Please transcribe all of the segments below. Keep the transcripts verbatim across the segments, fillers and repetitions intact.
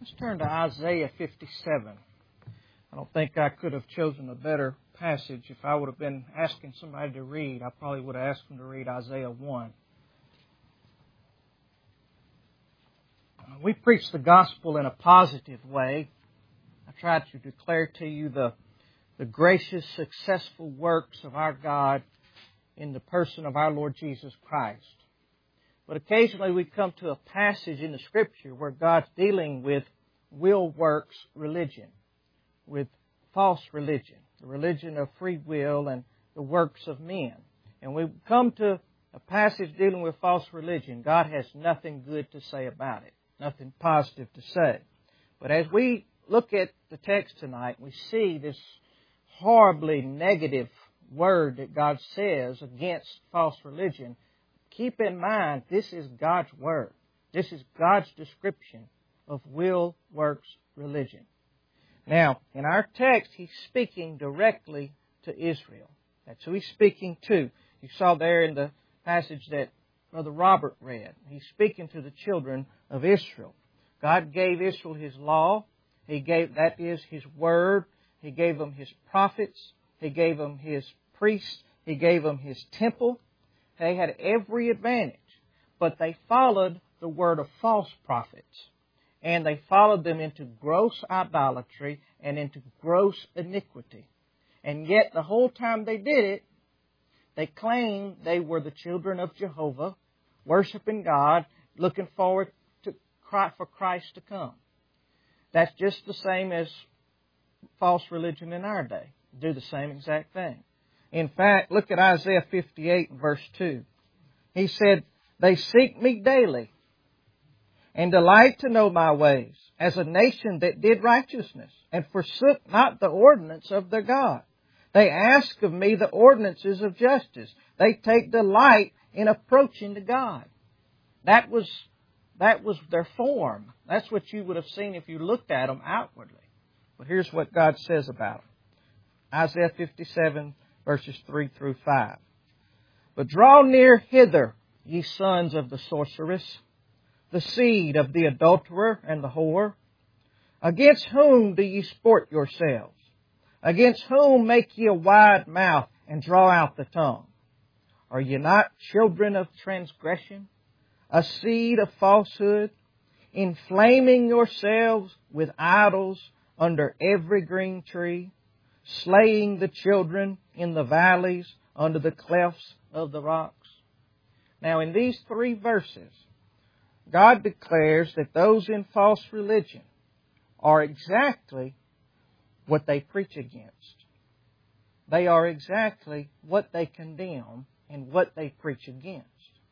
Let's turn to Isaiah fifty-seven. I don't think I could have chosen a better passage. If I would have been asking somebody to read, I probably would have asked them to read Isaiah one. We preach the gospel in a positive way. I try to declare to you the, the gracious, successful works of our God in the person of our Lord Jesus Christ. But occasionally we come to a passage in the Scripture where God's dealing with will works religion, with false religion, the religion of free will and the works of men. And we come to a passage dealing with false religion. God has nothing good to say about it, nothing positive to say. But as we look at the text tonight, we see this horribly negative word that God says against false religion. Keep in mind, this is God's Word. This is God's description of will works religion. Now, in our text, He's speaking directly to Israel. That's who He's speaking to. You saw there in the passage that Brother Robert read. He's speaking to the children of Israel. God gave Israel His law. He gave, that is, His Word. He gave them His prophets. He gave them His priests. He gave them His temple. They had every advantage, but they followed the word of false prophets, and they followed them into gross idolatry and into gross iniquity. And yet, the whole time they did it, they claimed they were the children of Jehovah, worshiping God, looking forward to for Christ to come. That's just the same as false religion in our day. Do the same exact thing. In fact, look at Isaiah fifty-eight, verse two. He said, "They seek me daily and delight to know my ways, as a nation that did righteousness and forsook not the ordinance of their God. They ask of me the ordinances of justice. They take delight in approaching to God." That was, that was their form. That's what you would have seen if you looked at them outwardly. But here's what God says about them. Isaiah fifty-seven, verses three through five. "But draw near hither, ye sons of the sorceress, the seed of the adulterer and the whore. Against whom do ye sport yourselves? Against whom make ye a wide mouth and draw out the tongue? Are ye not children of transgression, a seed of falsehood, inflaming yourselves with idols under every green tree, slaying the children in the valleys under the clefts of the rocks?" Now, in these three verses, God declares that those in false religion are exactly what they preach against. They are exactly what they condemn and what they preach against.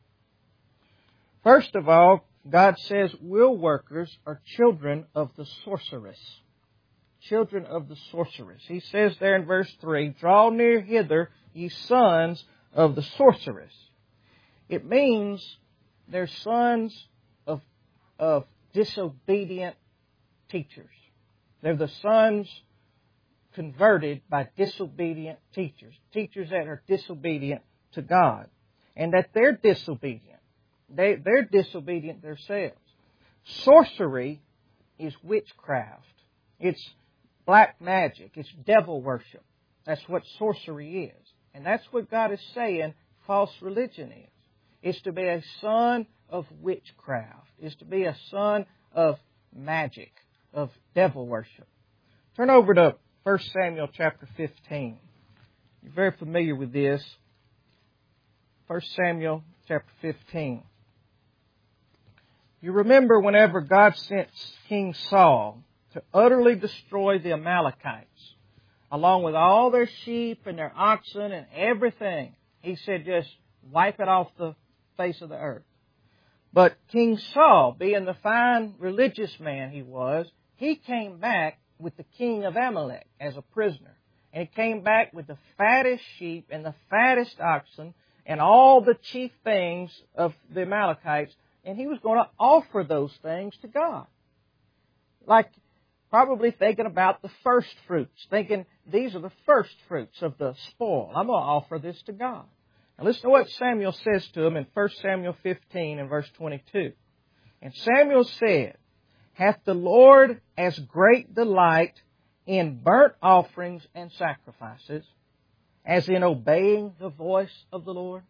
First of all, God says will workers are children of the sorceress. Children of the sorceress. He says there in verse three, "Draw near hither, ye sons of the sorceress." It means they're sons of, of disobedient teachers. They're the sons converted by disobedient teachers. Teachers that are disobedient to God. And that they're disobedient. They, they're disobedient themselves. Sorcery is witchcraft. It's black magic. It's devil worship. That's what sorcery is. And that's what God is saying false religion is. It's to be a son of witchcraft. It's to be a son of magic, of devil worship. Turn over to First Samuel chapter fifteen. You're very familiar with this. First Samuel chapter fifteen. You remember whenever God sent King Saul to utterly destroy the Amalekites, along with all their sheep and their oxen and everything. He said, just wipe it off the face of the earth. But King Saul, being the fine religious man he was, he came back with the king of Amalek as a prisoner. And he came back with the fattest sheep and the fattest oxen and all the chief things of the Amalekites. And he was going to offer those things to God. Like probably thinking about the first fruits, thinking these are the first fruits of the spoil. I'm going to offer this to God. Now listen to what Samuel says to him in First Samuel fifteen and verse twenty-two. "And Samuel said, hath the Lord as great delight in burnt offerings and sacrifices as in obeying the voice of the Lord?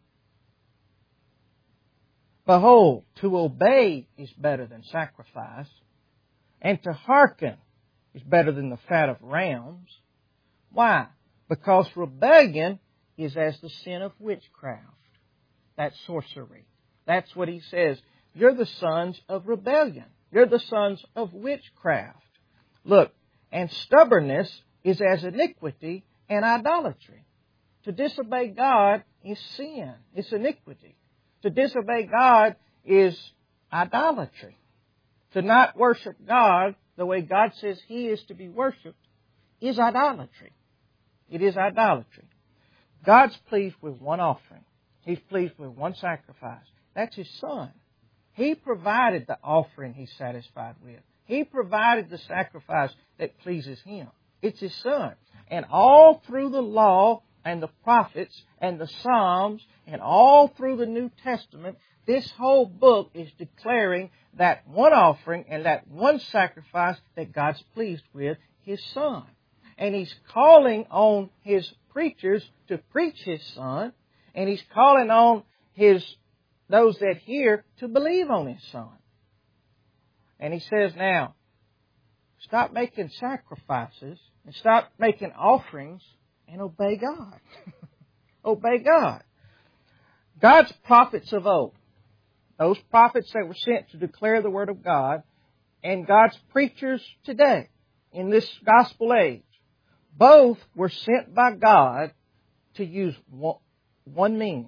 Behold, to obey is better than sacrifice, and to hearken is better than the fat of rams. Why? Because rebellion is as the sin of witchcraft. That's sorcery. That's what he says. You're the sons of rebellion. You're the sons of witchcraft. Look, and stubbornness is as iniquity and idolatry. To disobey God is sin. It's iniquity. To disobey God is idolatry. To not worship God the way God says He is to be worshipped is idolatry. It is idolatry. God's pleased with one offering. He's pleased with one sacrifice. That's His Son. He provided the offering He's satisfied with. He provided the sacrifice that pleases Him. It's His Son. And all through the law and the prophets and the Psalms and all through the New Testament, this whole book is declaring that one offering and that one sacrifice that God's pleased with, His Son. And He's calling on His preachers to preach His Son, and He's calling on His those that hear to believe on His Son. And He says now, stop making sacrifices and stop making offerings and obey God. Obey God. God's prophets of old, those prophets that were sent to declare the Word of God, and God's preachers today in this gospel age, both were sent by God to use one means.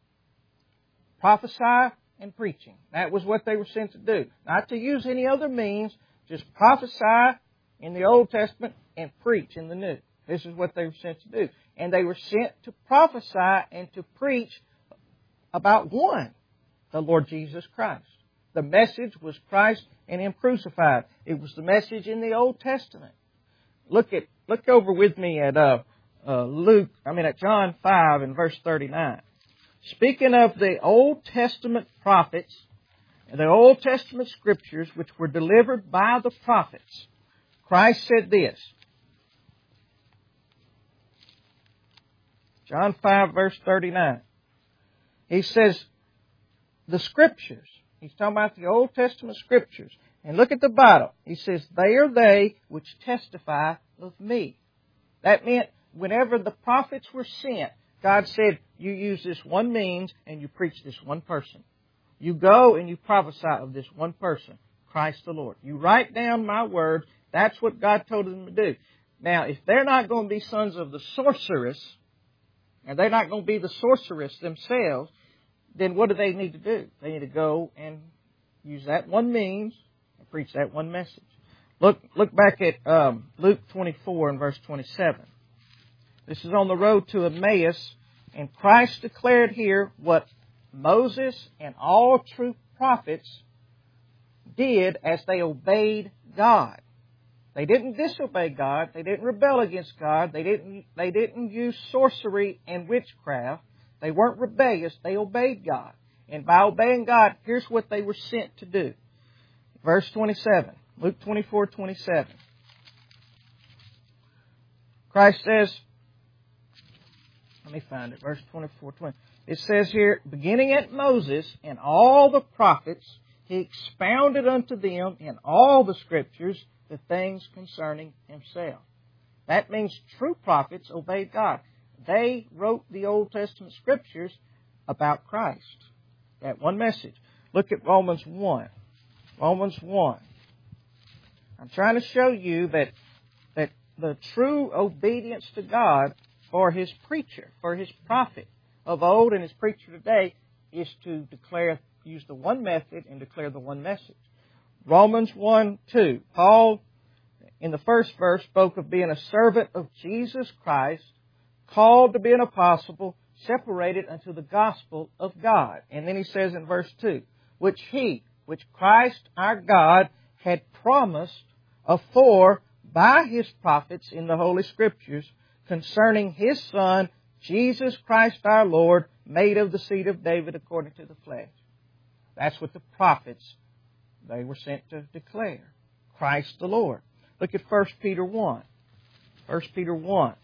Prophesy and preaching. That was what they were sent to do. Not to use any other means, just prophesy in the Old Testament and preach in the New. This is what they were sent to do. And they were sent to prophesy and to preach about one, the Lord Jesus Christ. The message was Christ and Him crucified. It was the message in the Old Testament. Look at look over with me at uh, uh, Luke. I mean at John five and verse thirty-nine. Speaking of the Old Testament prophets and the Old Testament scriptures which were delivered by the prophets, Christ said this. John five verse thirty-nine. He says, the scriptures, he's talking about the Old Testament scriptures. And look at the bottom. He says, they are they which testify of me. That meant whenever the prophets were sent, God said, you use this one means and you preach this one person. You go and you prophesy of this one person, Christ the Lord. You write down my words. That's what God told them to do. Now, if they're not going to be sons of the sorceress, and they're not going to be the sorceress themselves, then what do they need to do? They need to go and use that one means and preach that one message. Look, look back at um, Luke twenty-four and verse twenty-seven. This is on the road to Emmaus, and Christ declared here what Moses and all true prophets did as they obeyed God. They didn't disobey God. They didn't rebel against God. They didn't, they didn't use sorcery and witchcraft. They weren't rebellious. They obeyed God. And by obeying God, here's what they were sent to do. Verse twenty-seven. Luke twenty-four twenty-seven. Christ says, let me find it. Verse twenty-four twenty. It says here, beginning at Moses and all the prophets, He expounded unto them in all the Scriptures the things concerning Himself. That means true prophets obeyed God. They wrote the Old Testament Scriptures about Christ. That one message. Look at Romans one. Romans one. I'm trying to show you that, that the true obedience to God for His preacher, for His prophet of old and His preacher today is to declare, use the one method and declare the one message. Romans one two. Paul, in the first verse, spoke of being a servant of Jesus Christ, called to be an apostle, separated unto the gospel of God. And then he says in verse two, which He, which Christ our God, had promised afore by His prophets in the Holy Scriptures concerning His Son, Jesus Christ our Lord, made of the seed of David according to the flesh. That's what the prophets, they were sent to declare. Christ the Lord. Look at First Peter one. First Peter one.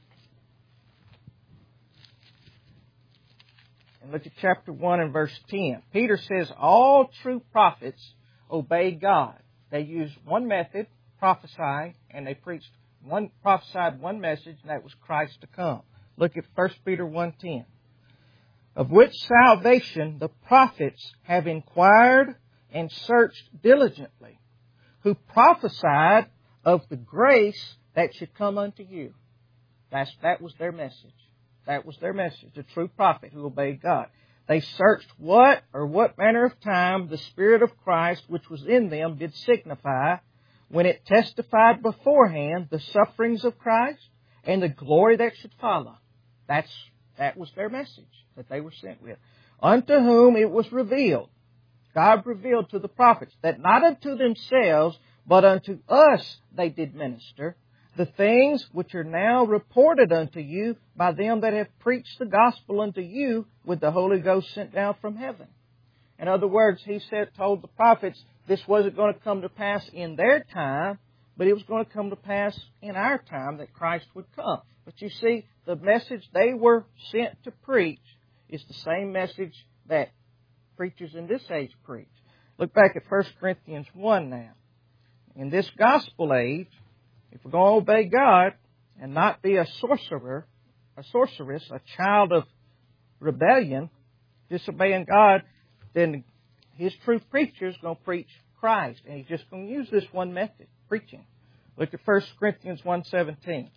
And look at chapter one and verse ten. Peter says, all true prophets obeyed God. They used one method, prophesying, and they preached one, prophesied one message, and that was Christ to come. Look at First Peter one ten. Of which salvation the prophets have inquired and searched diligently, who prophesied of the grace that should come unto you. That's, that was their message. That was their message, the true prophet who obeyed God. They searched what or what manner of time the Spirit of Christ which was in them did signify, when it testified beforehand the sufferings of Christ and the glory that should follow. That's, that was their message that they were sent with. Unto whom it was revealed, God revealed to the prophets, that not unto themselves, but unto us they did minister, the things which are now reported unto you by them that have preached the gospel unto you with the Holy Ghost sent down from heaven. In other words, he said, told the prophets, this wasn't going to come to pass in their time, but it was going to come to pass in our time that Christ would come. But you see, the message they were sent to preach is the same message that preachers in this age preach. Look back at First Corinthians one now. In this gospel age, if we're going to obey God and not be a sorcerer, a sorceress, a child of rebellion, disobeying God, then His true preacher is going to preach Christ. And he's just going to use this one method, preaching. Look at First Corinthians one seventeen.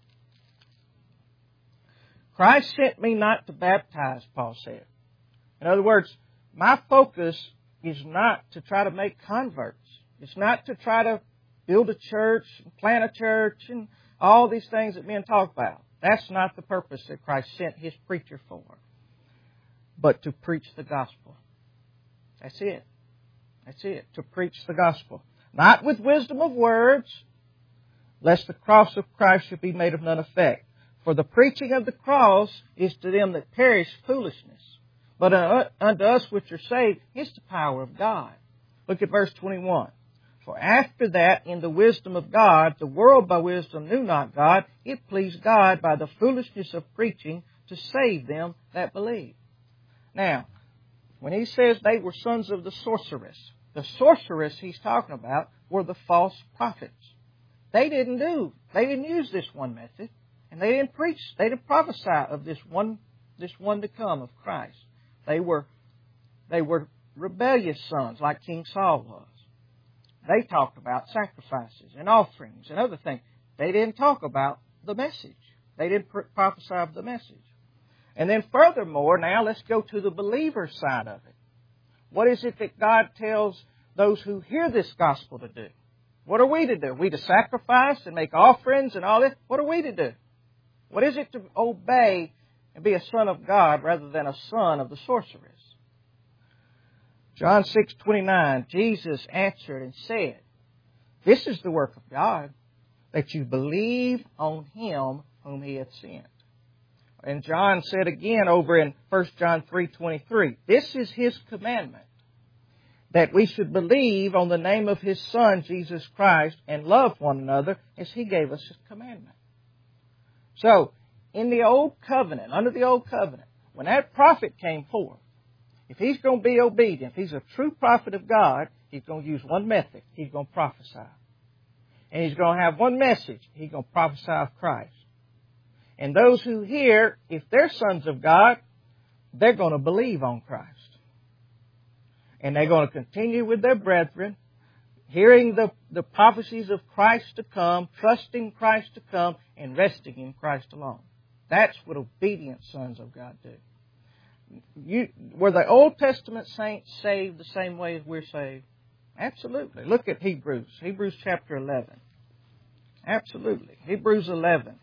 Christ sent me not to baptize, Paul said. In other words, my focus is not to try to make converts. It's not to try to build a church, plant a church, and all these things that men talk about. That's not the purpose that Christ sent His preacher for. But to preach the gospel. That's it. That's it. To preach the gospel. Not with wisdom of words, lest the cross of Christ should be made of none effect. For the preaching of the cross is to them that perish foolishness. But unto us which are saved, it's the power of God. Look at verse twenty-one. For after that, in the wisdom of God, the world by wisdom knew not God. It pleased God by the foolishness of preaching to save them that believe. Now, when he says they were sons of the sorceress, the sorceress he's talking about were the false prophets. They didn't do, they didn't use this one method, and they didn't preach, they didn't prophesy of this one, this one to come of Christ. They were, they were rebellious sons like King Saul was. They talked about sacrifices and offerings and other things. They didn't talk about the message. They didn't prophesy of the message. And then furthermore, now let's go to the believer side of it. What is it that God tells those who hear this gospel to do? What are we to do? Are we to sacrifice and make offerings and all this? What are we to do? What is it to obey and be a son of God rather than a son of the sorceress? John six twenty-nine, Jesus answered and said, this is the work of God, that you believe on Him whom He hath sent. And John said again over in First John three twenty-three, this is His commandment, that we should believe on the name of His Son, Jesus Christ, and love one another as He gave us His commandment. So, in the Old Covenant, under the Old Covenant, when that prophet came forth, if he's going to be obedient, if he's a true prophet of God, he's going to use one method. He's going to prophesy. And he's going to have one message. He's going to prophesy of Christ. And those who hear, if they're sons of God, they're going to believe on Christ. And they're going to continue with their brethren, hearing the, the prophecies of Christ to come, trusting Christ to come, and resting in Christ alone. That's what obedient sons of God do. You, were the Old Testament saints saved the same way as we're saved? Absolutely. Look at Hebrews. Hebrews chapter eleven. Absolutely. Hebrews eleven.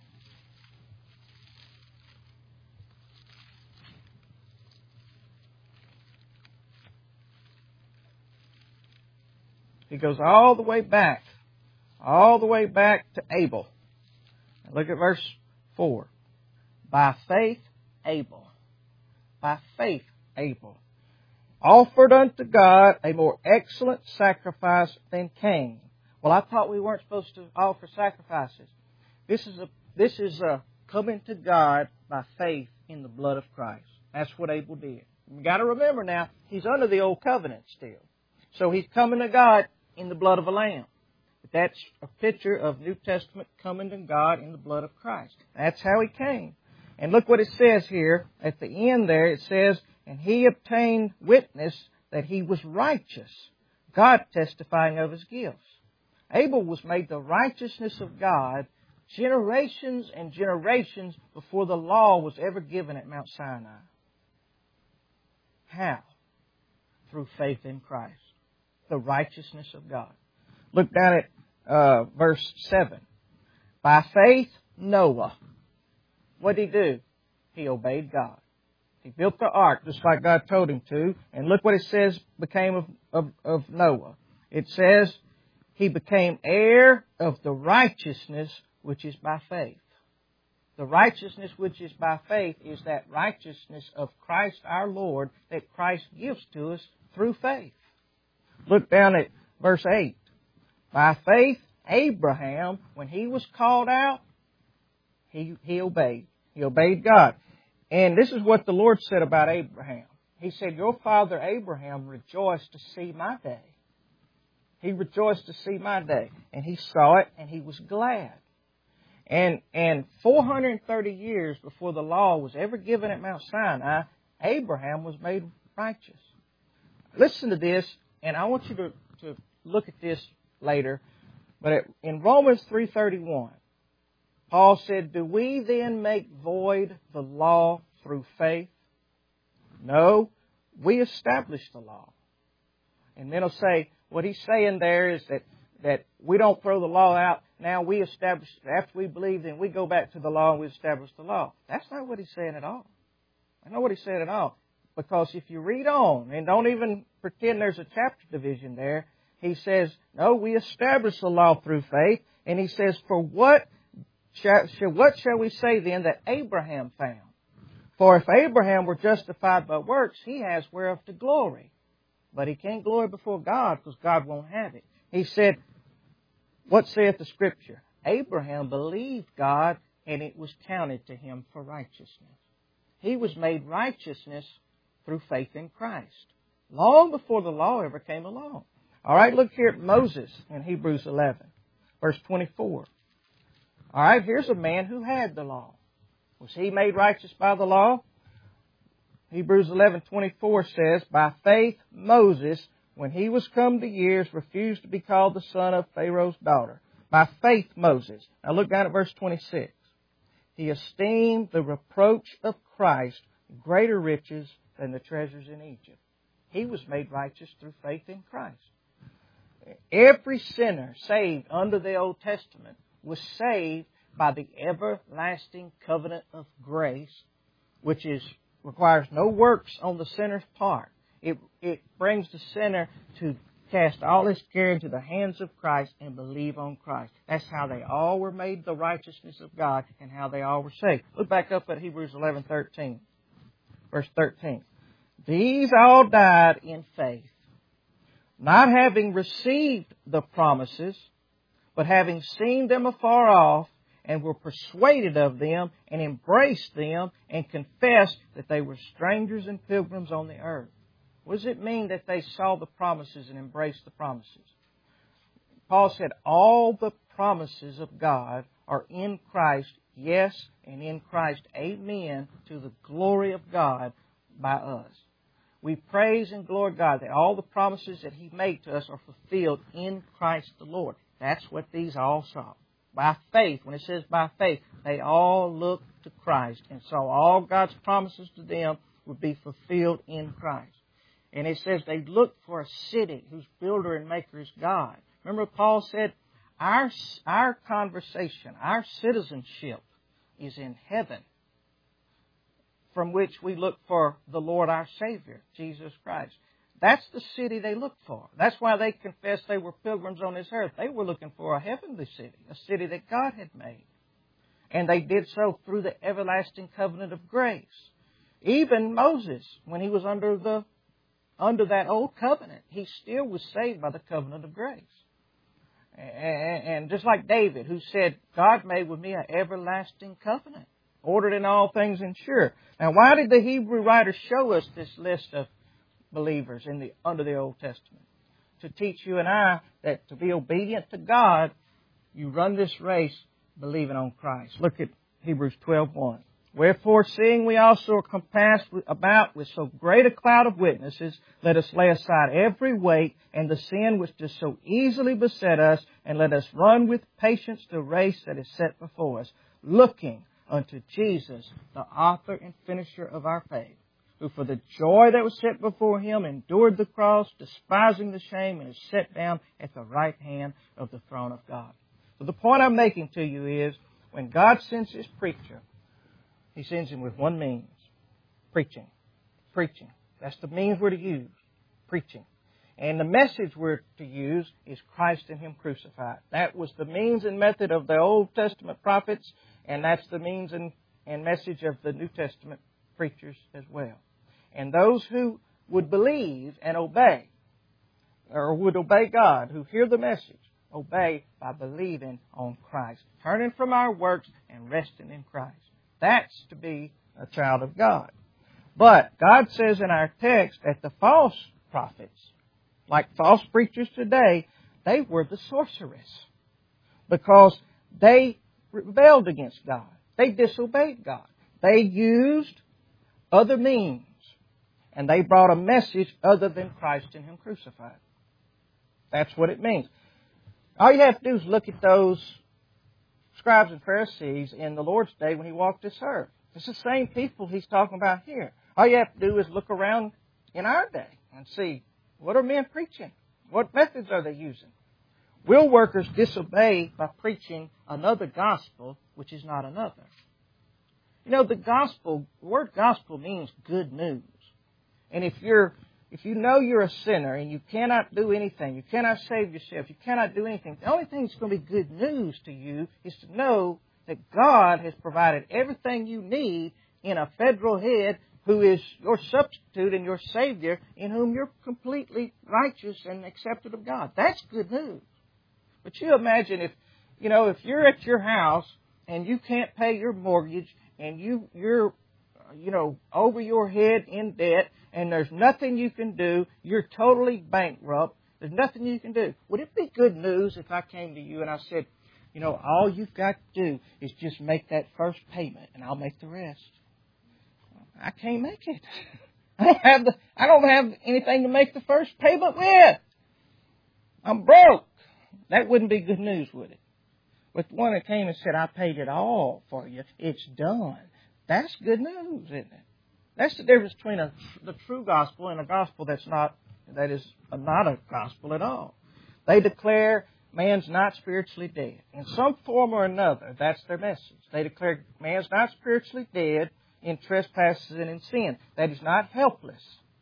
He goes all the way back. All the way back to Abel. And look at verse four. By faith, Abel. By faith, Abel offered unto God a more excellent sacrifice than Cain, Well, I thought we weren't supposed to offer sacrifices. This is a this is a coming to God by faith in the blood of Christ. That's what Abel did. You've got to remember now, he's under the old covenant still. So he's coming to God in the blood of a lamb. But that's a picture of New Testament coming to God in the blood of Christ. That's how he came. And look what it says here. At the end there, it says, and he obtained witness that he was righteous, God testifying of his gifts. Abel was made the righteousness of God generations and generations before the law was ever given at Mount Sinai. How? Through faith in Christ. The righteousness of God. Look down at uh, verse seven. By faith, Noah. What did he do? He obeyed God. He built the ark just like God told him to. And look what it says became of, of, of Noah. It says he became heir of the righteousness which is by faith. The righteousness which is by faith is that righteousness of Christ our Lord that Christ gives to us through faith. Look down at verse eight. By faith, Abraham, when he was called out, he, he obeyed. He obeyed God. And this is what the Lord said about Abraham. He said, your father Abraham rejoiced to see my day. He rejoiced to see my day. And he saw it and he was glad. And, and four hundred thirty years before the law was ever given at Mount Sinai, Abraham was made righteous. Listen to this, and I want you to, to look at this later. But in Romans three thirty-one, Paul said, do we then make void the law through faith? No, we establish the law. And men will say, what he's saying there is that, that we don't throw the law out. Now we establish, after we believe, then we go back to the law and we establish the law. That's not what he's saying at all. I know what he's saying at all. Because if you read on, and don't even pretend there's a chapter division there, he says, no, we establish the law through faith. And he says, for what shall, what shall we say then that Abraham found? For if Abraham were justified by works, he has whereof to glory. But he can't glory before God because God won't have it. He said, what saith the Scripture? Abraham believed God and it was counted to him for righteousness. He was made righteousness through faith in Christ. Long before the law ever came along. All right, look here at Moses in Hebrews eleven, verse twenty-four. All right, here's a man who had the law. Was he made righteous by the law? Hebrews eleven twenty-four says, by faith Moses, when he was come to years, refused to be called the son of Pharaoh's daughter. By faith Moses. Now look down at verse twenty-six. He esteemed the reproach of Christ greater riches than the treasures in Egypt. He was made righteous through faith in Christ. Every sinner saved under the Old Testament was saved by the everlasting covenant of grace, which is requires no works on the sinner's part. It, it brings the sinner to cast all his care into the hands of Christ and believe on Christ. That's how they all were made the righteousness of God and how they all were saved. Look back up at Hebrews eleven thirteen, verse thirteen. These all died in faith, not having received the promises, but having seen them afar off, and were persuaded of them, and embraced them, and confessed that they were strangers and pilgrims on the earth. What does it mean that they saw the promises and embraced the promises? Paul said all the promises of God are in Christ, yes, and in Christ, amen, to the glory of God by us. We praise and glory God that all the promises that He made to us are fulfilled in Christ the Lord. That's what these all saw. By faith, when it says by faith, they all looked to Christ and saw all God's promises to them would be fulfilled in Christ. And it says they looked for a city whose builder and maker is God. Remember Paul said, our, our conversation, our citizenship is in heaven, from which we look for the Lord our Savior, Jesus Christ. That's the city they looked for. That's why they confessed they were pilgrims on this earth. They were looking for a heavenly city, a city that God had made. And they did so through the everlasting covenant of grace. Even Moses, when he was under the under that old covenant, he still was saved by the covenant of grace. And just like David, who said, God made with me an everlasting covenant, ordered in all things and sure. Now, why did the Hebrew writer show us this list of believers in the under the Old Testament? To teach you and I that to be obedient to God, you run this race believing on Christ. Look at Hebrews twelve one. Wherefore, seeing we also are compassed about with so great a cloud of witnesses, let us lay aside every weight and the sin which does so easily beset us, and let us run with patience the race that is set before us, looking unto Jesus, the author and finisher of our faith, who for the joy that was set before Him endured the cross, despising the shame, and is set down at the right hand of the throne of God. So the point I'm making to you is, when God sends His preacher, He sends him with one means. Preaching. Preaching. That's the means we're to use. Preaching. And the message we're to use is Christ and Him crucified. That was the means and method of the Old Testament prophets, and that's the means and, and message of the New Testament preachers as well. And those who would believe and obey, or would obey God, who hear the message, obey by believing on Christ, turning from our works and resting in Christ. That's to be a child of God. But God says in our text that the false prophets, like false preachers today, they were the sorcerers, because they rebelled against God. They disobeyed God. They used other means, and they brought a message other than Christ and Him crucified. That's what it means. All you have to do is look at those scribes and Pharisees in the Lord's day when He walked this earth. It's the same people He's talking about here. All you have to do is look around in our day and see, what are men preaching? What methods are they using? Will workers disobey by preaching another gospel, which is not another? You know, the gospel, the word gospel means good news. And if you're If you know you're a sinner and you cannot do anything, you cannot save yourself, you cannot do anything, the only thing that's going to be good news to you is to know that God has provided everything you need in a federal head who is your substitute and your Savior, in whom you're completely righteous and accepted of God. That's good news. But you imagine if, you know, if you're at your house and you can't pay your mortgage and you, you're, you know, over your head in debt, and there's nothing you can do, you're totally bankrupt, there's nothing you can do. Would it be good news if I came to you and I said, you know, all you've got to do is just make that first payment and I'll make the rest? I can't make it. I don't have the, I don't have anything to make the first payment with. I'm broke. That wouldn't be good news, would it? But the one that came and said, I paid it all for you, it's done. That's good news, isn't it? That's the difference between a, the true gospel and a gospel that's not, that is not a gospel at all. They declare man's not spiritually dead. In some form or another, that's their message. They declare man's not spiritually dead in trespasses and in sin. That he's not helpless.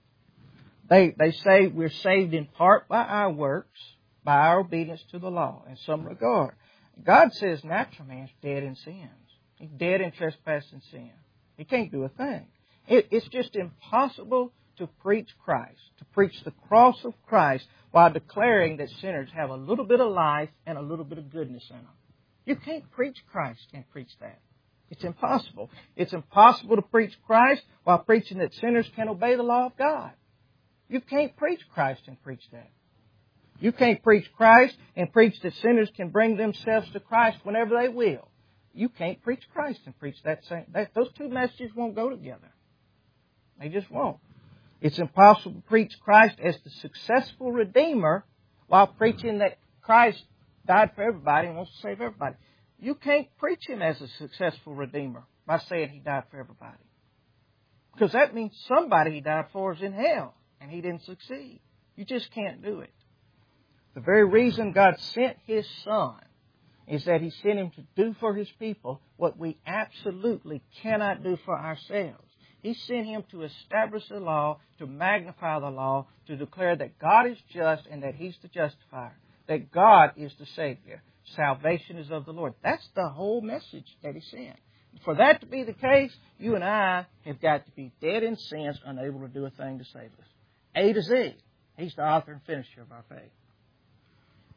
They, they say we're saved in part by our works, by our obedience to the law in some regard. God says natural man's dead in sins. He's dead in trespass and sin. He can't do a thing. It, it's just impossible to preach Christ, to preach the cross of Christ while declaring that sinners have a little bit of life and a little bit of goodness in them. You can't preach Christ and preach that. It's impossible. It's impossible to preach Christ while preaching that sinners can obey the law of God. You can't preach Christ and preach that. You can't preach Christ and preach that sinners can bring themselves to Christ whenever they will. You can't preach Christ and preach that same. That, those two messages won't go together. They just won't. It's impossible to preach Christ as the successful Redeemer while preaching that Christ died for everybody and wants to save everybody. You can't preach Him as a successful Redeemer by saying He died for everybody. Because that means somebody He died for is in hell and He didn't succeed. You just can't do it. The very reason God sent His Son is that He sent Him to do for His people what we absolutely cannot do for ourselves. He sent Him to establish the law, to magnify the law, to declare that God is just and that He's the justifier, that God is the Savior. Salvation is of the Lord. That's the whole message that He sent. For that to be the case, you and I have got to be dead in sins, unable to do a thing to save us. A to Z. He's the author and finisher of our faith.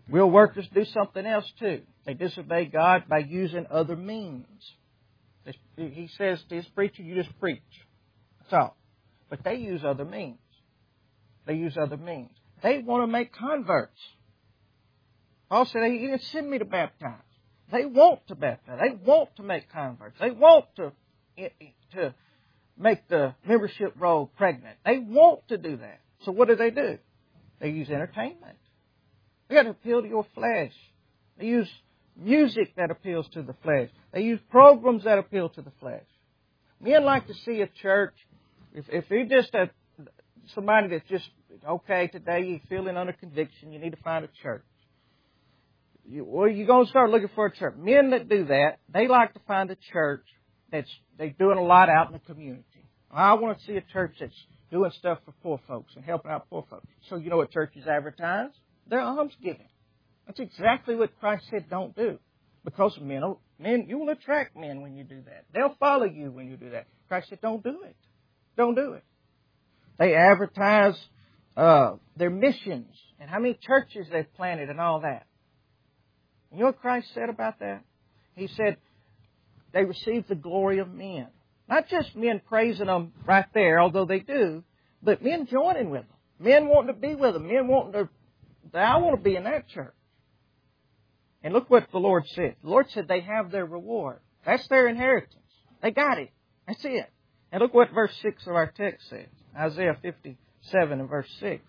Will workers do something else too? They disobey God by using other means. He says to his preacher, you just preach. That's all. But they use other means. They use other means. They want to make converts. Paul said, he didn't send me to baptize. They want to baptize. They want to make converts. They want to, to make the membership roll pregnant. They want to do that. So what do they do? They use entertainment. They got to appeal to your flesh. They use music that appeals to the flesh. They use programs that appeal to the flesh. Men like to see a church. If, if you're just a, somebody that's just, okay, today you're feeling under conviction, you need to find a church. You, well, you're going to start looking for a church. Men that do that, they like to find a church that's they're doing a lot out in the community. I want to see a church that's doing stuff for poor folks and helping out poor folks. So you know what churches advertise? They're alms giving. That's exactly what Christ said don't do. Because men, men, you will attract men when you do that. They'll follow you when you do that. Christ said don't do it. Don't do it. They advertise uh, their missions and how many churches they've planted and all that. You know what Christ said about that? He said they receive the glory of men. Not just men praising them right there, although they do, but men joining with them. Men wanting to be with them. Men wanting to, I want to be in that church. And look what the Lord said. The Lord said they have their reward. That's their inheritance. They got it. That's it. And look what verse six of our text says. Isaiah fifty-seven and verse six.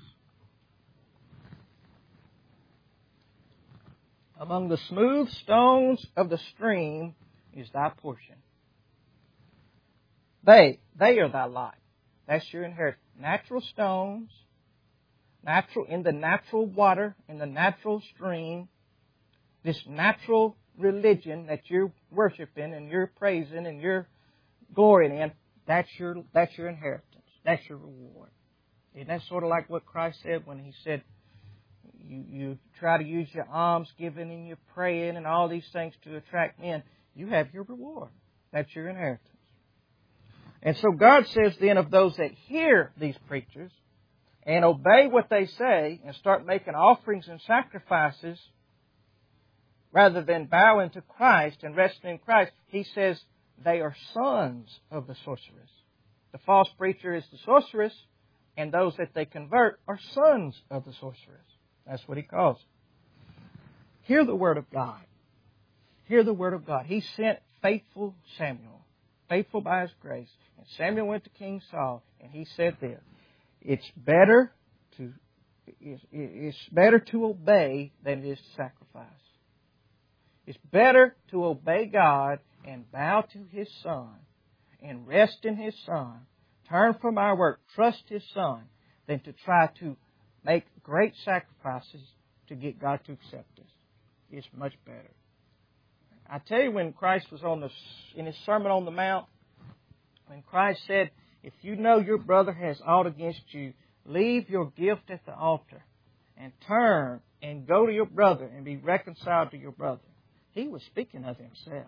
Among the smooth stones of the stream is thy portion. They, they are thy lot. That's your inheritance. Natural stones, natural in the natural water, in the natural stream, this natural religion that you're worshiping and you're praising and you're glorying in, that's your that's your inheritance. That's your reward. Isn't that sort of like what Christ said when He said, you, you try to use your alms giving and your praying and all these things to attract men. You have your reward. That's your inheritance. And so God says then of those that hear these preachers and obey what they say and start making offerings and sacrifices rather than bowing to Christ and resting in Christ, He says they are sons of the sorceress. The false preacher is the sorceress, and those that they convert are sons of the sorceress. That's what He calls them. Hear the Word of God. Hear the Word of God. He sent faithful Samuel, faithful by His grace. And Samuel went to King Saul, and he said this, it's better to it's better to obey than it is to sacrifice. It's better to obey God and bow to His Son and rest in His Son, turn from our work, trust His Son, than to try to make great sacrifices to get God to accept us. It's much better. I tell you, when Christ was on the in His Sermon on the Mount, when Christ said, if you know your brother has aught against you, leave your gift at the altar and turn and go to your brother and be reconciled to your brother. He was speaking of Himself.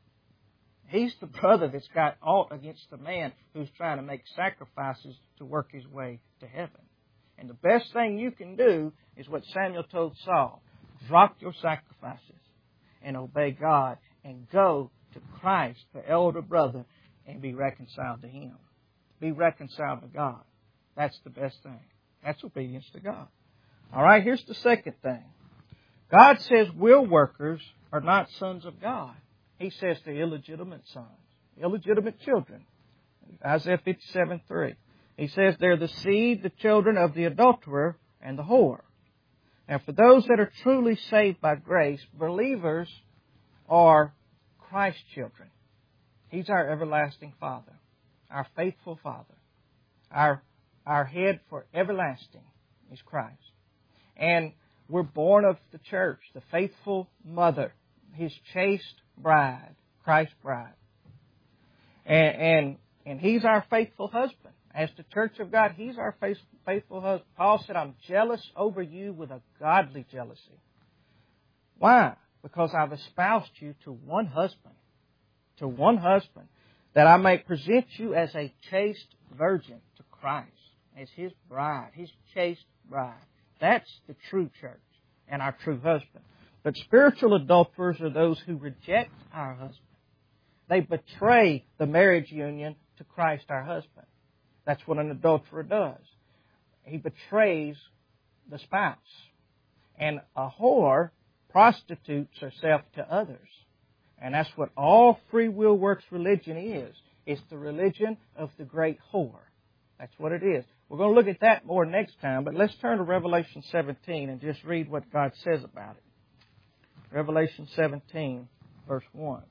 He's the brother that's got aught against the man who's trying to make sacrifices to work his way to heaven. And the best thing you can do is what Samuel told Saul. Drop your sacrifices and obey God and go to Christ, the elder brother, and be reconciled to Him. Be reconciled to God. That's the best thing. That's obedience to God. All right, here's the second thing. God says will workers are not sons of God. He says they're illegitimate sons, illegitimate children. Isaiah fifty-seven three. He says they're the seed, the children of the adulterer and the whore. Now, for those that are truly saved by grace, believers are Christ's children. He's our everlasting Father, our faithful Father. Our, our head for everlasting is Christ. And we're born of the church, the faithful mother, His chaste bride, Christ's bride. And, and, and He's our faithful husband. As the church of God, He's our faithful husband. Paul said, I'm jealous over you with a godly jealousy. Why? Because I've espoused you to one husband, to one husband, that I may present you as a chaste virgin to Christ, as His bride, His chaste bride. That's the true church. and our true husband. But spiritual adulterers are those who reject our husband. They betray the marriage union to Christ our husband. That's what an adulterer does. He betrays the spouse. And a whore prostitutes herself to others. And that's what all Free Will Works religion is. It's the religion of the great whore. That's what it is. We're going to look at that more next time, but let's turn to Revelation seventeen and just read what God says about it. Revelation seventeen, verse one.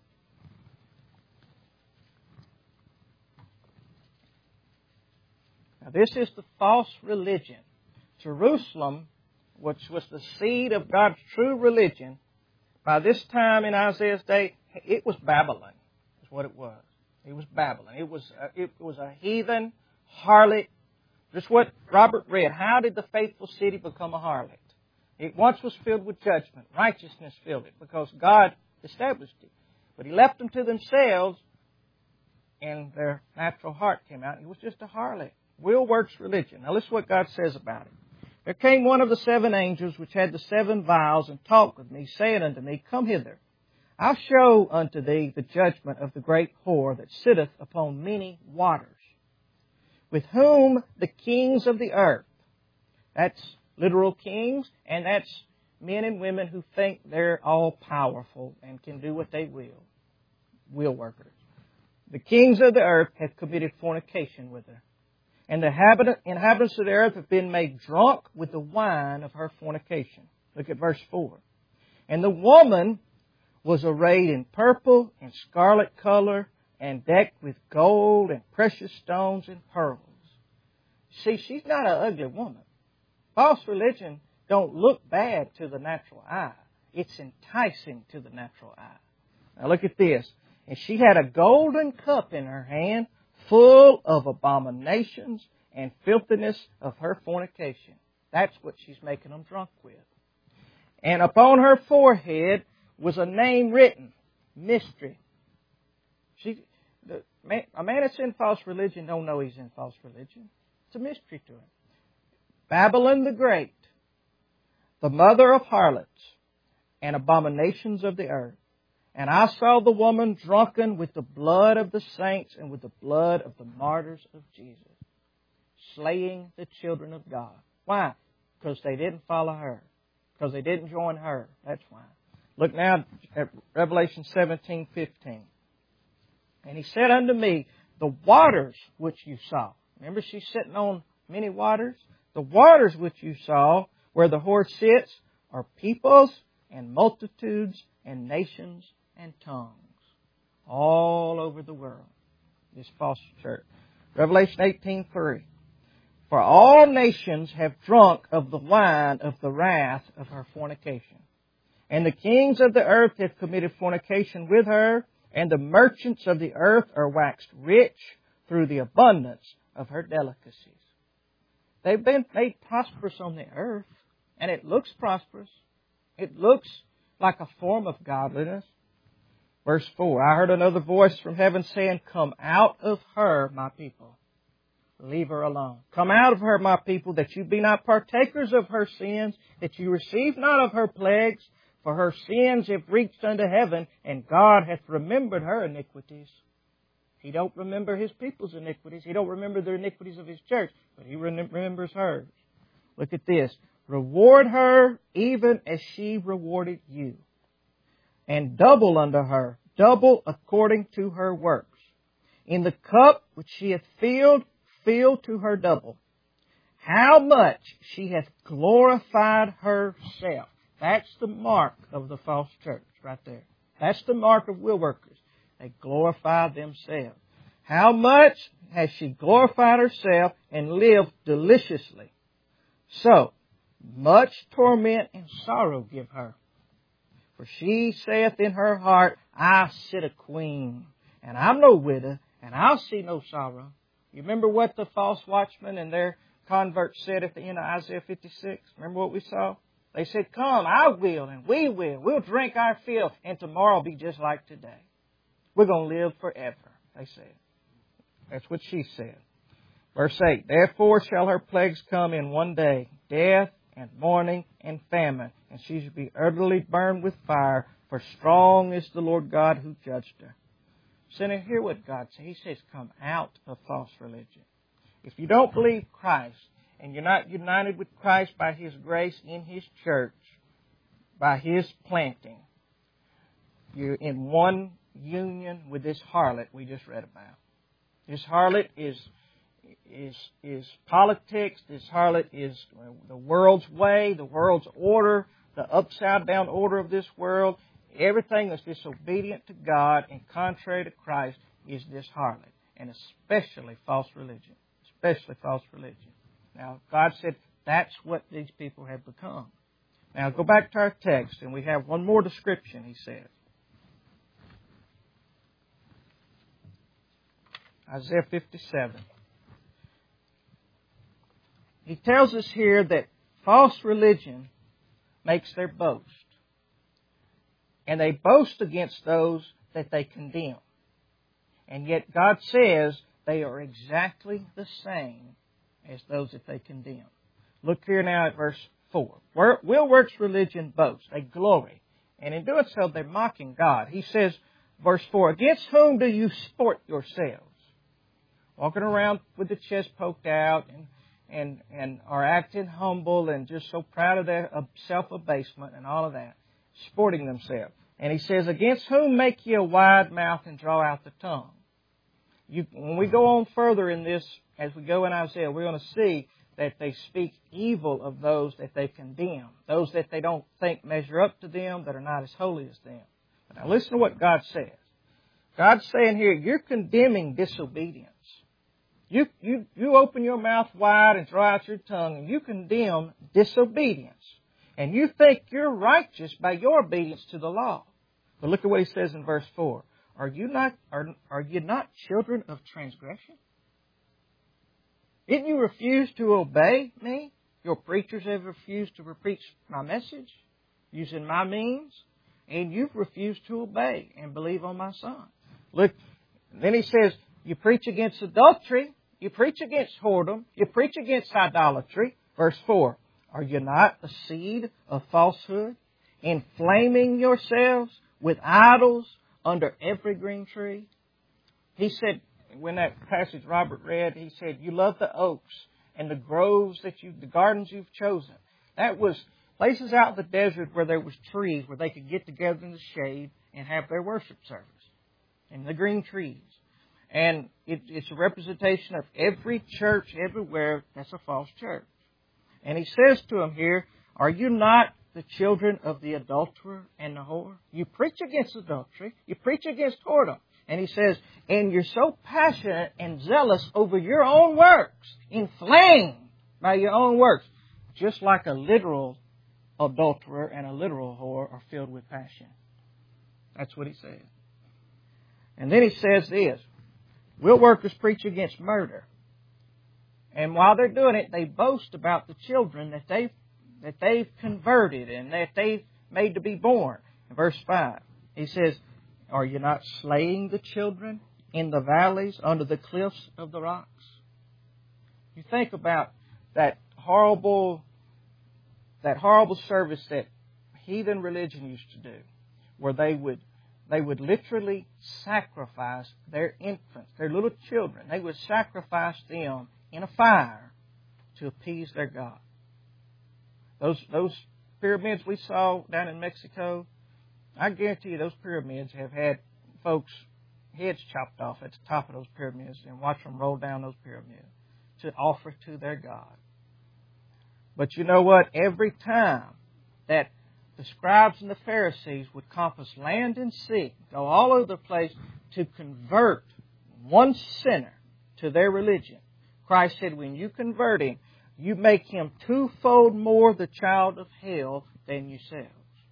Now this is the false religion. Jerusalem, which was the seed of God's true religion, by this time in Isaiah's day, it was Babylon, is what it was. It was Babylon. It was a, it was a heathen harlot. Just what Robert read. How did the faithful city become a harlot? It once was filled with judgment. Righteousness filled it because God established it. But He left them to themselves and their natural heart came out. It was just a harlot. Will works religion. Now listen to what God says about it. There came one of the seven angels which had the seven vials and talked with me, saying unto me, Come hither. I'll show unto thee the judgment of the great whore that sitteth upon many waters, with whom the kings of the earth, that's literal kings, and that's men and women who think they're all powerful and can do what they will, will workers. The kings of the earth have committed fornication with her. And the inhabitants of the earth have been made drunk with the wine of her fornication. Look at verse four. And the woman was arrayed in purple and scarlet color and decked with gold and precious stones and pearls. See, she's not an ugly woman. False religion don't look bad to the natural eye. It's enticing to the natural eye. Now look at this. And she had a golden cup in her hand, full of abominations and filthiness of her fornication. That's what she's making them drunk with. And upon her forehead was a name written, Mystery. She, the, man, a man that's in false religion don't know he's in false religion. It's a mystery to him. Babylon the Great, the mother of harlots and abominations of the earth. And I saw the woman drunken with the blood of the saints and with the blood of the martyrs of Jesus, slaying the children of God. Why? Because they didn't follow her. Because they didn't join her. That's why. Look now at Revelation seventeen fifteen. And he said unto me, the waters which you saw. Remember she's sitting on many waters? The waters which you saw, where the whore sits, are peoples and multitudes and nations and tongues all over the world. This false church. Revelation eighteen three. For all nations have drunk of the wine of the wrath of her fornication. And the kings of the earth have committed fornication with her, and the merchants of the earth are waxed rich through the abundance of her delicacies. They've been made prosperous on the earth, and it looks prosperous. It looks like a form of godliness. Verse four, I heard another voice from heaven saying, Come out of her, my people. Leave her alone. Come out of her, my people, that you be not partakers of her sins, that you receive not of her plagues, for her sins have reached unto heaven, and God hath remembered her iniquities. He don't remember His people's iniquities. He don't remember the iniquities of His church, but He remembers hers. Look at this. Reward her even as she rewarded you, and double unto her, double according to her works. In the cup which she hath filled, fill to her double. How much she hath glorified herself. That's the mark of the false church right there. That's the mark of will workers. They glorify themselves. How much has she glorified herself and lived deliciously? So, much torment and sorrow give her. For she saith in her heart, I sit a queen, and I'm no widow, and I'll see no sorrow. You remember what the false watchmen and their converts said at the end of Isaiah fifty-six? Remember what we saw? They said, Come, I will, and we will. We'll drink our fill, and tomorrow will be just like today. We're going to live forever, they said. That's what she said. Verse eight, Therefore shall her plagues come in one day, death and mourning and famine, and she shall be utterly burned with fire, for strong is the Lord God who judged her. Sinner, hear what God says. He says, come out of false religion. If you don't believe Christ, and you're not united with Christ by His grace in His church, by His planting, you're in one union with this harlot we just read about. This harlot is is is politics. This harlot is the world's way, the world's order, the upside down order of this world. Everything that's disobedient to God and contrary to Christ is this harlot, and especially false religion. Especially false religion. Now, God said that's what these people have become. Now, go back to our text, and we have one more description, He says. Isaiah fifty-seven. He tells us here that false religion makes their boast. And they boast against those that they condemn. And yet God says they are exactly the same as those that they condemn. Look here now at verse four. Will works religion boast? They glory. And in doing so, they're mocking God. He says, verse four, against whom do you sport yourselves? Walking around with the chest poked out and and and are acting humble and just so proud of their self-abasement and all of that, sporting themselves. And He says, against whom make ye a wide mouth and draw out the tongue? You, when we go on further in this, as we go in Isaiah, we're going to see that they speak evil of those that they condemn, those that they don't think measure up to them, that are not as holy as them. But now listen to what God says. God's saying here, you're condemning disobedience. You, you, you open your mouth wide and draw out your tongue, and you condemn disobedience. And you think you're righteous by your obedience to the law. But look at what He says in verse four. Are you not, are, are you not children of transgression? Didn't you refuse to obey me? Your preachers have refused to preach my message using my means. And you've refused to obey and believe on my Son. Look, then He says, you preach against adultery. You preach against whoredom. You preach against idolatry. Verse four. Are you not a seed of falsehood, inflaming yourselves with idols under every green tree? He said, when that passage Robert read, he said, you love the oaks and the groves that you, the gardens you've chosen. That was places out in the desert where there was trees where they could get together in the shade and have their worship service. And the green trees. And it, it's a representation of every church everywhere that's a false church. And He says to them here, are you not the children of the adulterer and the whore? You preach against adultery. You preach against whoredom. And He says, and you're so passionate and zealous over your own works, inflamed by your own works, just like a literal adulterer and a literal whore are filled with passion. That's what He says. And then He says this, will workers preach against murder? And while they're doing it, they boast about the children that they've, that they've converted and that they've made to be born. In verse five, He says, are you not slaying the children in the valleys under the cliffs of the rocks? You think about that horrible, that horrible service that heathen religion used to do, where they would They would literally sacrifice their infants, their little children. They would sacrifice them in a fire to appease their God. Those those pyramids we saw down in Mexico, I guarantee you those pyramids have had folks' heads chopped off at the top of those pyramids and watch them roll down those pyramids to offer to their God. But you know what? Every time that the scribes and the Pharisees would compass land and sea, go all over the place to convert one sinner to their religion. Christ said, when you convert him, you make him twofold more the child of hell than yourselves.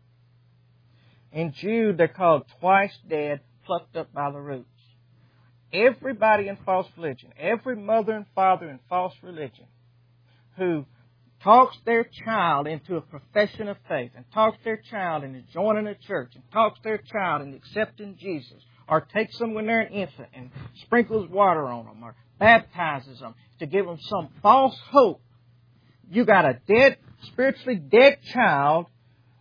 In Jude, they're called twice dead, plucked up by the roots. Everybody in false religion, every mother and father in false religion who talks their child into a profession of faith and talks their child into joining a church and talks their child into accepting Jesus, or takes them when they're an infant and sprinkles water on them or baptizes them to give them some false hope. You got a dead, spiritually dead child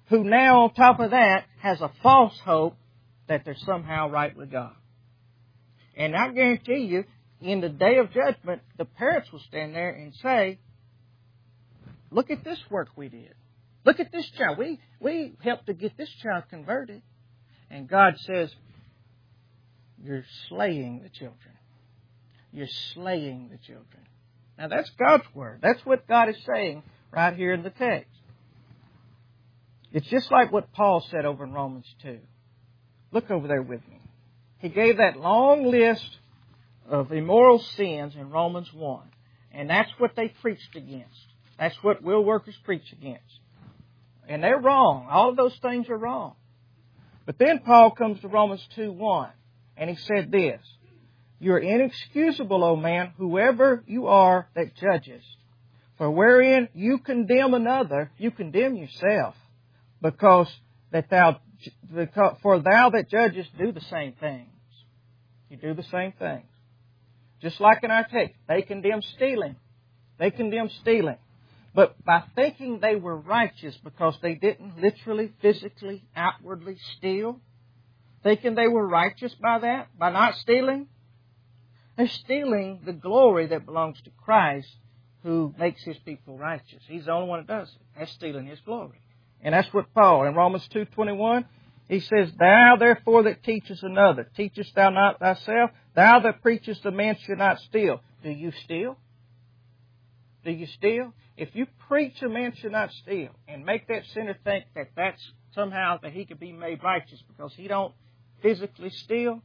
who now on top of that has a false hope that they're somehow right with God. And I guarantee you, in the day of judgment, the parents will stand there and say, look at this work we did. Look at this child. We, we helped to get this child converted. And God says, you're slaying the children. You're slaying the children. Now that's God's word. That's what God is saying right here in the text. It's just like what Paul said over in Romans two. Look over there with me. He gave that long list of immoral sins in Romans one. And that's what they preached against. That's what will workers preach against. And they're wrong. All of those things are wrong. But then Paul comes to Romans two one. And he said this, you are inexcusable, O man, whoever you are that judges. For wherein you condemn another, you condemn yourself. Because that thou, because, for thou that judgest do the same things. You do the same things. Just like in our text, they condemn stealing. They condemn stealing. But by thinking they were righteous because they didn't literally, physically, outwardly steal, thinking they were righteous by that, by not stealing, they're stealing the glory that belongs to Christ who makes His people righteous. He's the only one that does it. That's stealing His glory. And that's what Paul, in Romans two twenty-one, he says, thou therefore that teachest another, teachest thou not thyself? Thou that preachest a man should not steal. Do you steal? Do you steal? If you preach a man should not steal and make that sinner think that that's somehow that he could be made righteous because he don't physically steal,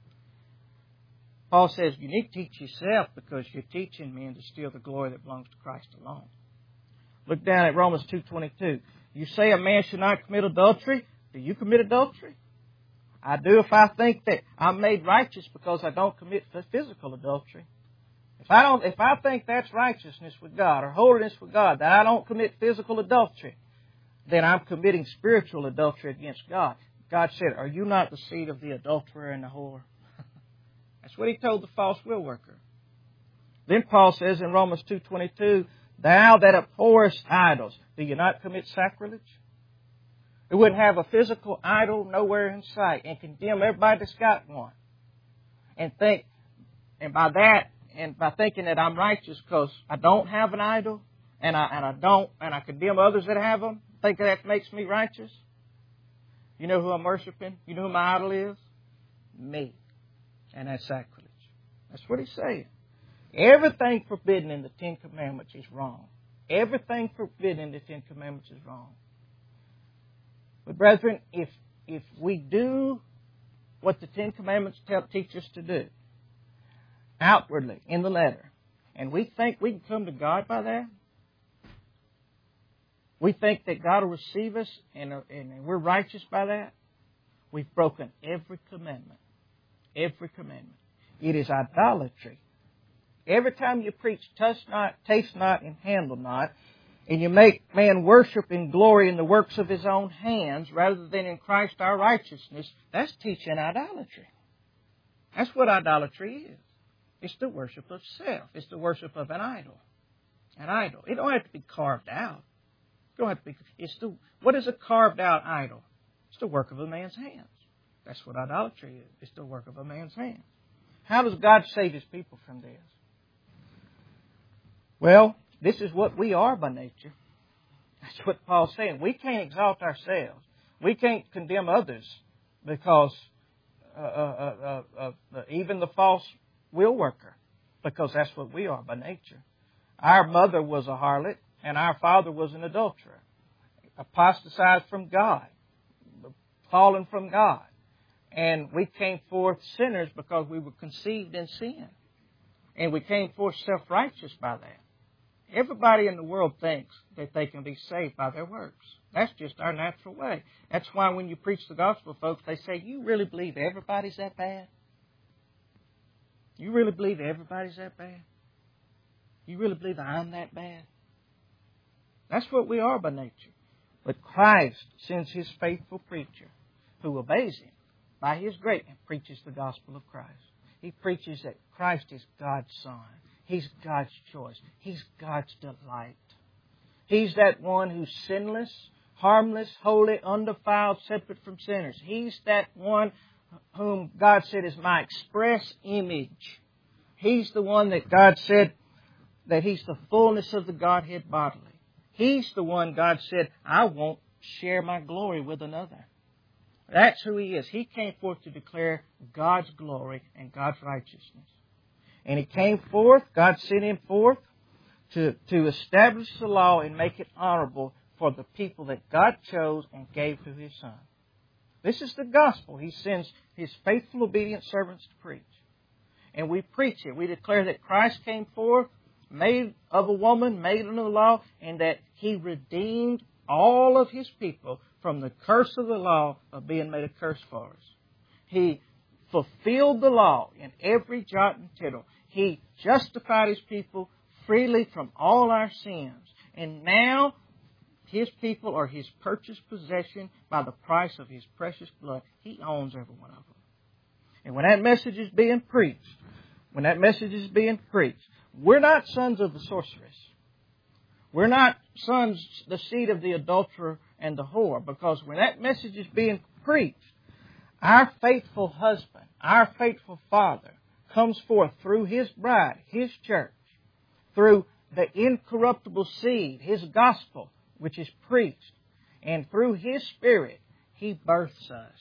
Paul says you need to teach yourself because you're teaching men to steal the glory that belongs to Christ alone. Look down at Romans two twenty-two. You say a man should not commit adultery. Do you commit adultery? I do if I think that I'm made righteous because I don't commit physical adultery. If I don't, if I think that's righteousness with God or holiness with God, that I don't commit physical adultery, then I'm committing spiritual adultery against God. God said, are you not the seed of the adulterer and the whore? That's what He told the false will worker. Then Paul says in Romans two twenty-two, thou that abhorrest idols, do you not commit sacrilege? It wouldn't have a physical idol nowhere in sight and condemn everybody that's got one. And think, and by that, and by thinking that I'm righteous because I don't have an idol, and I and I don't, and I condemn others that have them, think that makes me righteous. You know who I'm worshiping? You know who my idol is? Me. And that's sacrilege. That's what He's saying. Everything forbidden in the Ten Commandments is wrong. Everything forbidden in the Ten Commandments is wrong. But brethren, if if we do what the Ten Commandments tell, teach us to do, outwardly, in the letter, and we think we can come to God by that, we think that God will receive us and, and we're righteous by that, we've broken every commandment. Every commandment. It is idolatry. Every time you preach, touch not, taste not, and handle not, and you make man worship and glory in the works of his own hands rather than in Christ our righteousness, that's teaching idolatry. That's what idolatry is. It's the worship of self. It's the worship of an idol. An idol. It don't have to be carved out. It don't have to be. It's the. What is a carved out idol? It's the work of a man's hands. That's what idolatry is. It's the work of a man's hands. How does God save His people from this? Well, this is what we are by nature. That's what Paul's saying. We can't exalt ourselves. We can't condemn others because uh, uh, uh, uh, uh, even the false will worker, because that's what we are by nature. Our mother was a harlot and our father was an adulterer, apostatized from God, fallen from God. And we came forth sinners because we were conceived in sin. And we came forth self-righteous by that. Everybody in the world thinks that they can be saved by their works. That's just our natural way. That's why when you preach the gospel, folks, they say, you really believe everybody's that bad? You really believe everybody's that bad? You really believe I'm that bad? That's what we are by nature. But Christ sends His faithful preacher who obeys Him by His grace and preaches the gospel of Christ. He preaches that Christ is God's Son. He's God's choice. He's God's delight. He's that one who's sinless, harmless, holy, undefiled, separate from sinners. He's that one whom God said is my express image. He's the one that God said that He's the fullness of the Godhead bodily. He's the one God said, I won't share my glory with another. That's who He is. He came forth to declare God's glory and God's righteousness. And He came forth, God sent Him forth to, to establish the law and make it honorable for the people that God chose and gave to His Son. This is the gospel He sends His faithful, obedient servants to preach. And we preach it. We declare that Christ came forth, made of a woman, made under the law, and that He redeemed all of His people from the curse of the law of being made a curse for us. He fulfilled the law in every jot and tittle. He justified His people freely from all our sins. And now His people are His purchased possession by the price of His precious blood. He owns every one of them. And when that message is being preached, when that message is being preached, we're not sons of the sorceress. We're not sons, the seed of the adulterer and the whore, because when that message is being preached, our faithful husband, our faithful Father, comes forth through His bride, His church, through the incorruptible seed, His gospel, which is preached, and through His Spirit, He births us.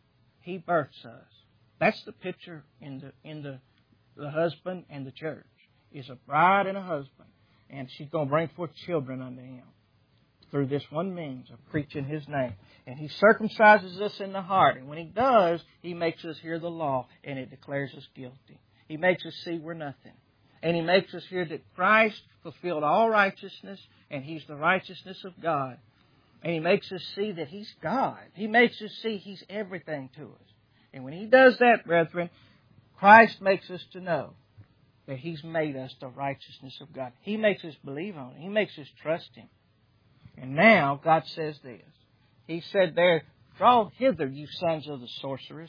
He births us. That's the picture in the in the, the husband and the church. Is a bride and a husband. And she's going to bring forth children unto Him through this one means of preaching His name. And He circumcises us in the heart. And when He does, He makes us hear the law and it declares us guilty. He makes us see we're nothing. And He makes us hear that Christ fulfilled all righteousness and He's the righteousness of God. And He makes us see that He's God. He makes us see He's everything to us. And when He does that, brethren, Christ makes us to know that He's made us the righteousness of God. He makes us believe on it. He makes us trust Him. And now God says this. He said there, draw hither, you sons of the sorceress,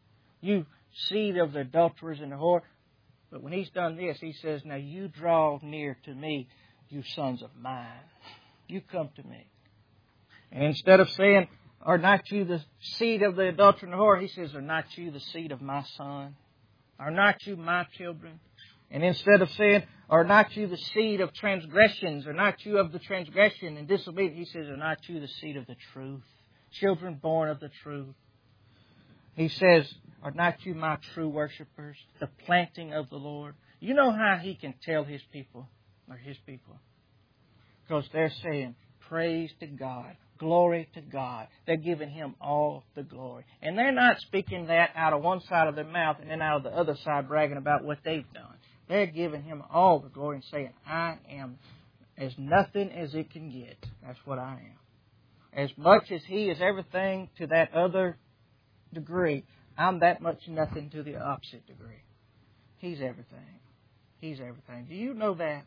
you seed of the adulterers and the whore. But when He's done this, He says, now you draw near to me, you sons of mine. You come to me. And instead of saying, are not you the seed of the adulterer and the whore, He says, are not you the seed of my son? Are not you my children? And instead of saying, are not you the seed of transgressions? Are not you of the transgression and disobedience? He says, are not you the seed of the truth? Children born of the truth. He says, are not you my true worshipers? The planting of the Lord. You know how He can tell His people are His people? Because they're saying, praise to God. Glory to God. They're giving Him all the glory. And they're not speaking that out of one side of their mouth and then out of the other side bragging about what they've done. They're giving Him all the glory and saying, I am as nothing as it can get. That's what I am. As much as He is everything to that other degree, I'm that much nothing to the opposite degree. He's everything. He's everything. Do you know that?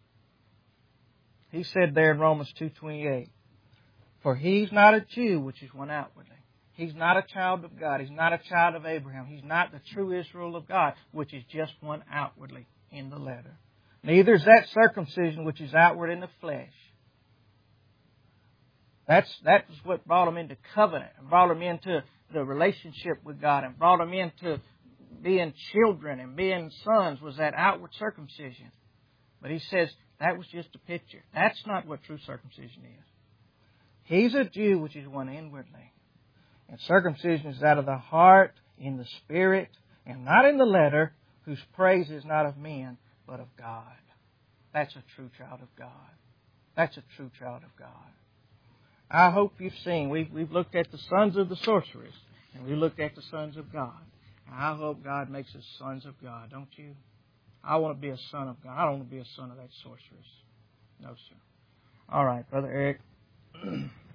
He said there in Romans two twenty-eight, for He's not a Jew, which is one outwardly. He's not a child of God. He's not a child of Abraham. He's not the true Israel of God, which is just one outwardly in the letter. Neither is that circumcision, which is outward in the flesh. That's that's what brought them into covenant and brought them into the relationship with God and brought them into being children and being sons, was that outward circumcision. But He says that was just a picture. That's not what true circumcision is. He's a Jew, which is one inwardly. And circumcision is out of the heart, in the spirit, and not in the letter, whose praise is not of men, but of God. That's a true child of God. That's a true child of God. I hope you've seen, we've, we've looked at the sons of the sorceress, and we looked at the sons of God. And I hope God makes us sons of God, don't you? I want to be a son of God. I don't want to be a son of that sorceress. No, sir. All right, Brother Eric.